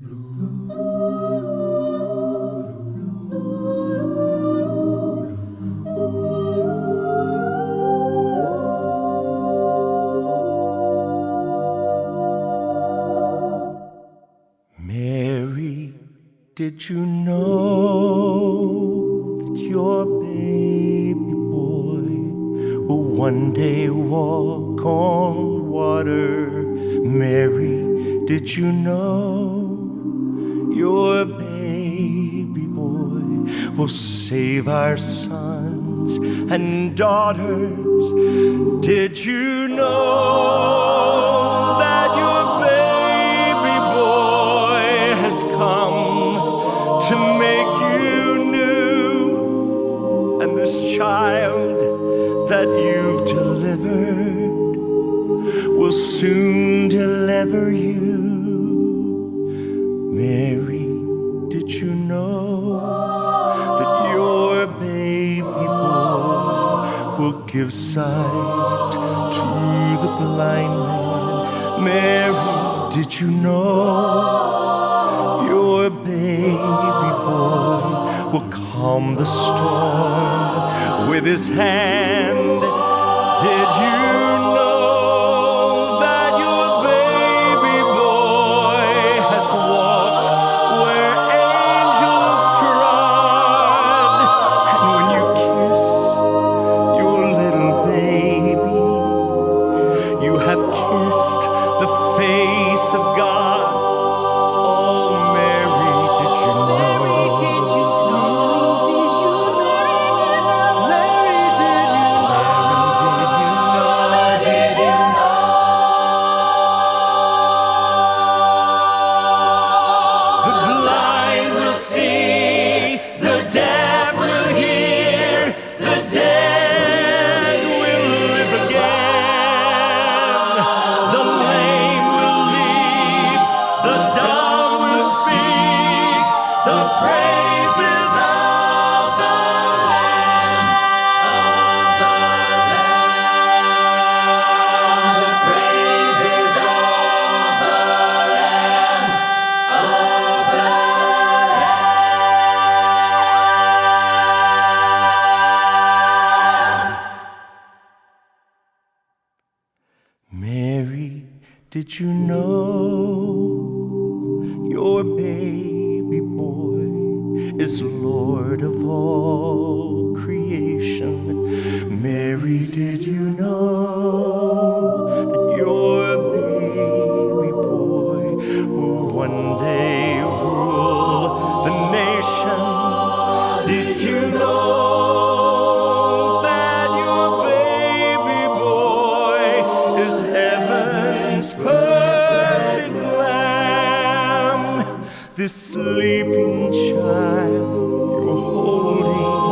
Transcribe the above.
Mary, did you know that your baby boy will one day walk on water? Mary, did you know your baby boy will save our sons and daughters? Did you know that your baby boy has come to make you new? And this child that you've delivered will soon deliver you. Mary, did you know that your baby boy will give sight to the blind man? Mary, did you know your baby boy will calm the storm with his hand? Did you know that your baby boy has walked where angels trod? And when you kiss your little baby, you have kissed the face of God. Oh, Mary, did you know? Mary, did you know? Mary, did you know? Did you know? The blind will see, the deaf will hear, the dead will live again. The lame will leap, the dumb will speak, the praises of the Lamb, the praises of the Lamb, Mary, did you know your baby boy is Lord of all creation? Mary, did you know that your baby boy will one day rule the nations? Did you know that your baby boy is heaven's perfect lamb? This sleeping child you're holding